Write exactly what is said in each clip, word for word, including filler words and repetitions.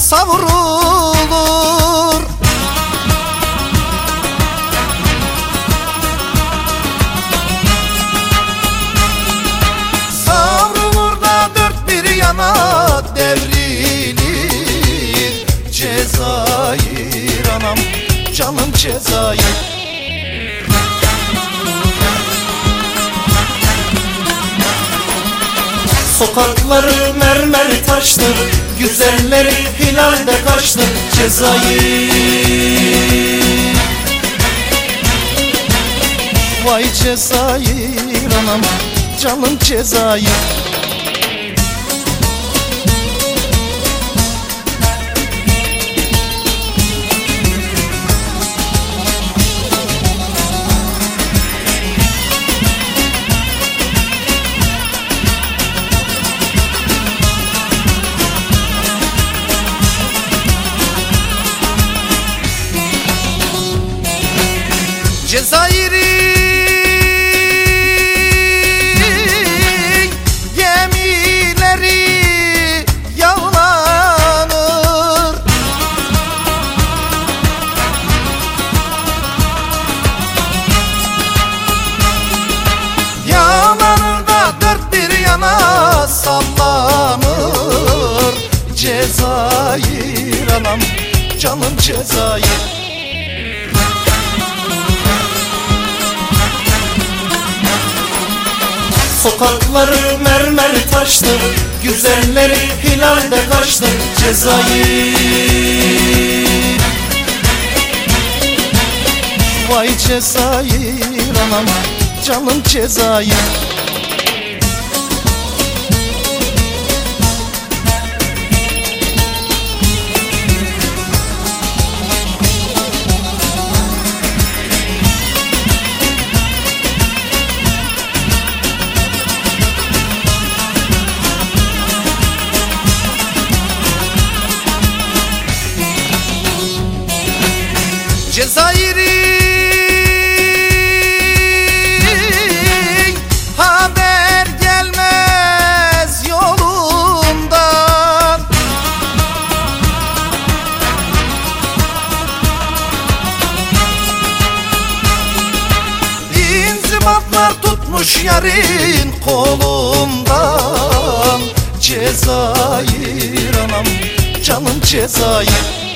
savrulur. Savrulur da dört bir yana devrilir Cezayir anam, canım Cezayir. Sokakları mermer taştır, güzelleri hilalde kaçtır Cezayir. Vay Cezayir anam, canım Cezayir. Cezayir'in gemileri yağlanır. Yağlanır da dört bir yana sallanır Cezayir anam, canım Cezayir. Sokakları mermer taştır, güzelleri hilalde kaçtır Cezayir. Vay Cezayir anam, canım Cezayir. Cezayir'in haber gelmez yolundan. İnzibatlar tutmuş yarın kolundan Cezayir anam, canım Cezayir.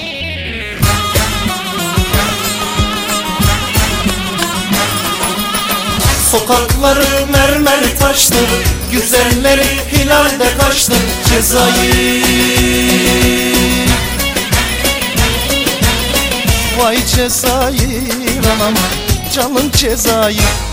Sokakları mermer taştır, güzelleri hilalde kaçtır Cezayir. Vay Cezayir anam, canım Cezayir.